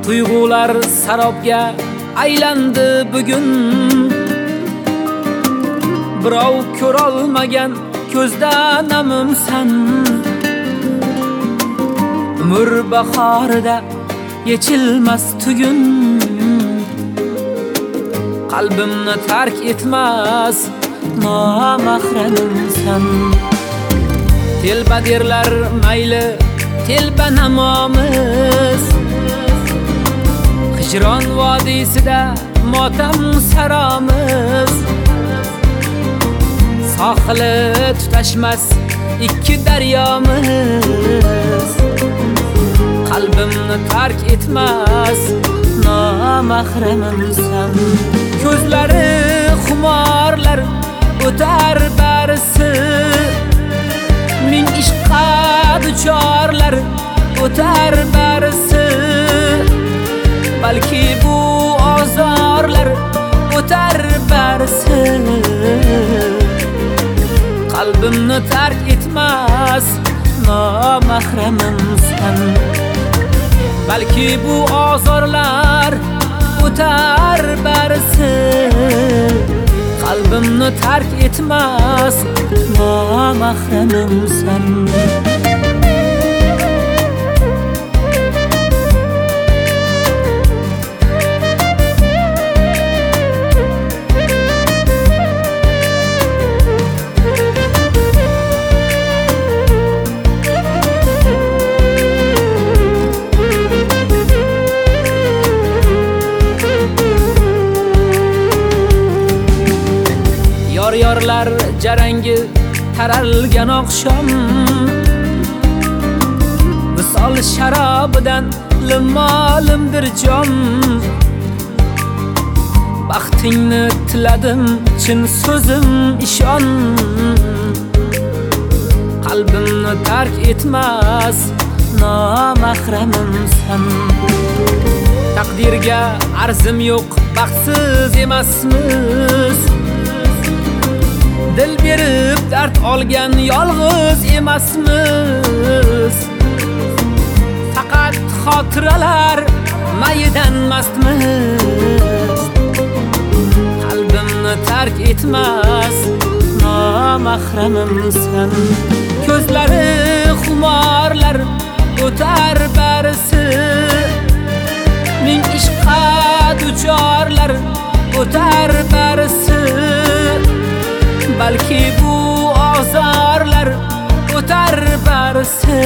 Tuyg'ular sarobga aylandi bugun. Birov ko'rolmagan ko'zda namimsan. Umr bahorida yechilmas tugun. Qalbimni tark etmas nomahramimsan. Telba derlar mayli, telba namomiz. Hijron vodiysida motam saromiz. Sohili tutashmas ikki daryomiz. Qalbimni tark etmas nomahramimsan. Ko'zlari xumorlar o'tar barisi. Ming ishqqa duchorlar o'tar barisi. Balki bu ozorlar o'tar barisi. Qalbimni tark etmas nomahramimsan. Balki bu ozorlar o'tar barisi. Qalbimni tark etmas nomahramimsan. Yorlar jarangi taralgan oqshom. Visol sharobidan limolimdir jon. Baxtingni tiladim, chin so'zim ishon. Qalbimni tark etmas nomahramimsan. Taqdirga arzim yo'q, baxtsiz emasmiz. Dil berib dard olgan yolg'iz emasmiz. Faqat xotiralar mayidan mastmiz. Qalbimni tark etmas nomahramimsan. Ko'zlari xumorlar o'tar barisi. Ming ishqqa duchorlar o'tar barisi. Balki bu ozorlar o'tar barisi.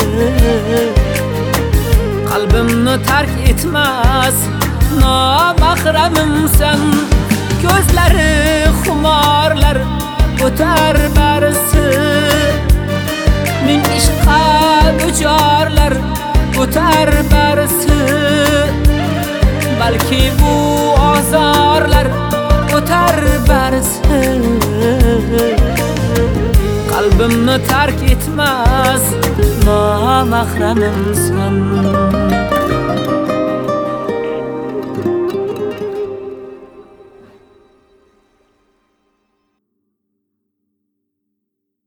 Qalbimni tark etmas nomahramimsan. Ko'zlari xumorlar o'tar barisi. Ming ishqqa duchorlar o'tar barisi. Balki bu ozorlar o'tar barisi. Qalbimni tark etmas nomahramimsan.